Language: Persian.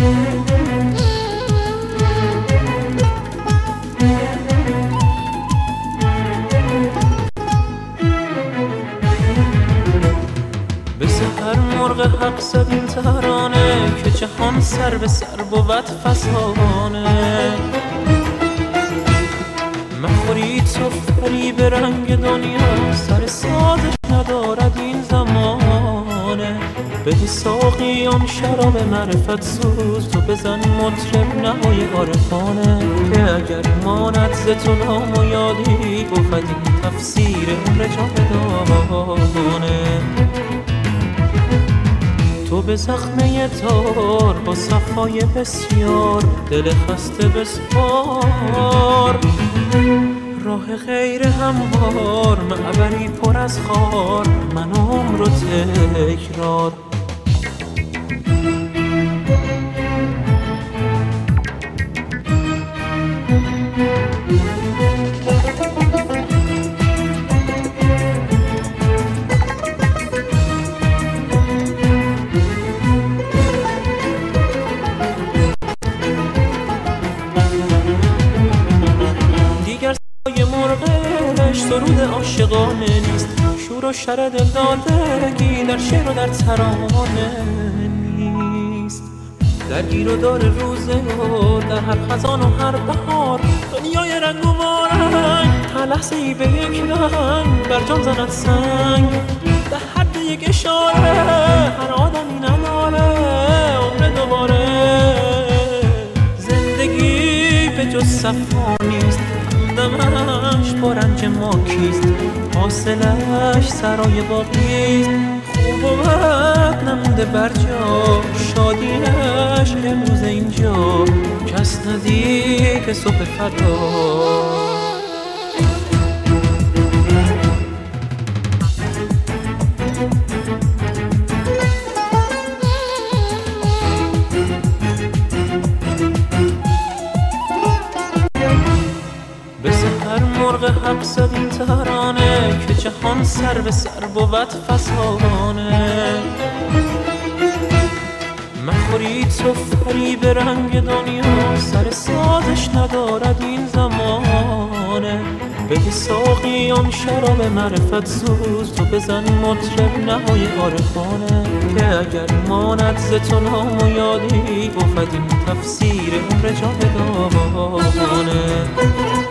به سحر مرغ حق زد این ترانه که جهان سر به سر بود فسانه. مخورید سفری به رنگ دنیا، سر سازش ندارد این زمانه. بدی ساقی آن شراب معرفت سوز، تو بزن مطرب نمای عارفانه. که اگر ماند ز تو نام و یادی، بود این تفسیر عمر جاودانه. تو به زخمه تار با صفای بسیار، دل خسته بسپار. راه غیر هموار، معبری پر از خار، من عمر و تکرار. دیگر مرغش سرود عاشقانه نیست، شور و شر دلدادگی در شعر و در ترانه نیست. درگیر و دار روزه و در هر خزان و هر بهار، دنیای رنگ و وارنگ هر لحظه ای به یک رنگ بر جان زند سنگ. به حد یک اشاره هر آدمی نداره عمر دوباره. زندگی به جز صفا نیست، دمش با رنج ما کیست. حاصلش سرای باقیست، خوب و بد نمونده بر جا. شادیش امروز اینجا، کس ندید صبح فردا. به سحر مرغ حق زد این ترانه که جهان سر به سر بود فسانه. مخورید سفری به رنگ دنیا، سر سازش ندارد این زمانه. بدی ساقی آن شراب معرفت سوز، تو بزن مطرب نمای عارفانه. که اگر ماند ز تو نام و یادی، بود این تفسیر عمر جاودانه.